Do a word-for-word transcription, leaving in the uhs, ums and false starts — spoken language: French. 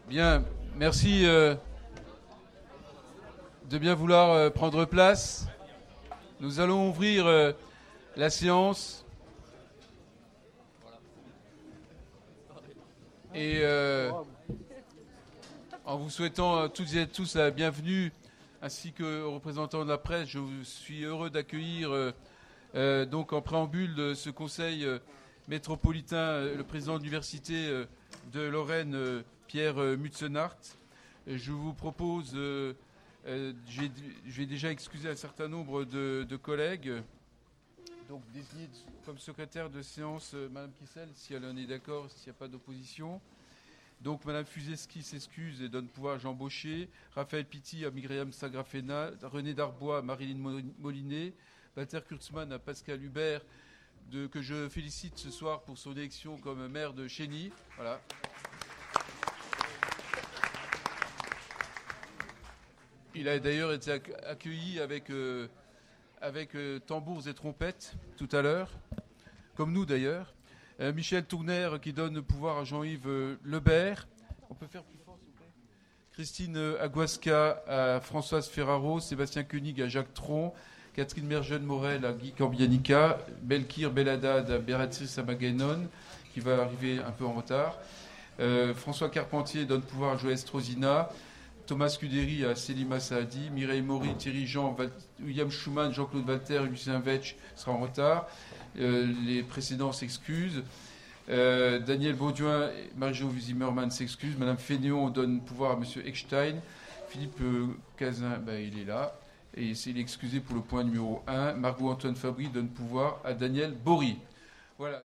Bien, merci euh, de bien vouloir euh, prendre place. Nous allons ouvrir euh, la séance. Et euh, en vous souhaitant euh, toutes et tous la bienvenue, ainsi qu'aux représentants de la presse, je suis heureux d'accueillir euh, euh, donc en préambule de ce conseil euh, métropolitain euh, le président de l'université euh, de Lorraine, euh, Pierre euh, Mutsenart. Je vous propose, euh, euh, je vais déjà excuser un certain nombre de, de collègues, donc désigner comme secrétaire de séance euh, Madame Kissel, si elle en est d'accord, s'il n'y a pas d'opposition. Donc Madame Fuseski s'excuse et donne pouvoir à Jean Baucher, Raphaël Pitti à Myriam Sagrafena, René Darbois à Marilyn Molinet, Walter Kurtzmann à Pascal Hubert, de, que je félicite ce soir pour son élection comme maire de Chény. Voilà. Il a d'ailleurs été accueilli avec, euh, avec euh, tambours et trompettes tout à l'heure, comme nous d'ailleurs. Euh, Michel Tourner qui donne le pouvoir à Jean-Yves euh, Lebert. On peut faire plus fort, s'il vous plaît. Christine Aguasca à Françoise Ferraro, Sébastien Koenig à Jacques Tron, Catherine Merjeune-Morel à Guy Corbianica, Belkir Beladad à Béatrice Amagainon, qui va arriver un peu en retard. Euh, François Carpentier donne pouvoir à Joël Strozina. Thomas Scuderi à Selima Saadi, Mireille Maury, Thierry Jean, Val- William Schumann, Jean-Claude Walter, Lucien Vetch sera en retard. Euh, les précédents s'excusent. Euh, Daniel Bauduin et Marie-Jo Zimmermann s'excusent. Madame Fénéon donne pouvoir à Monsieur Eckstein. Philippe euh, Cazin, ben, il est là. Et il est excusé pour le point numéro un. Margot Antoine Fabry donne pouvoir à Daniel Bory. Voilà.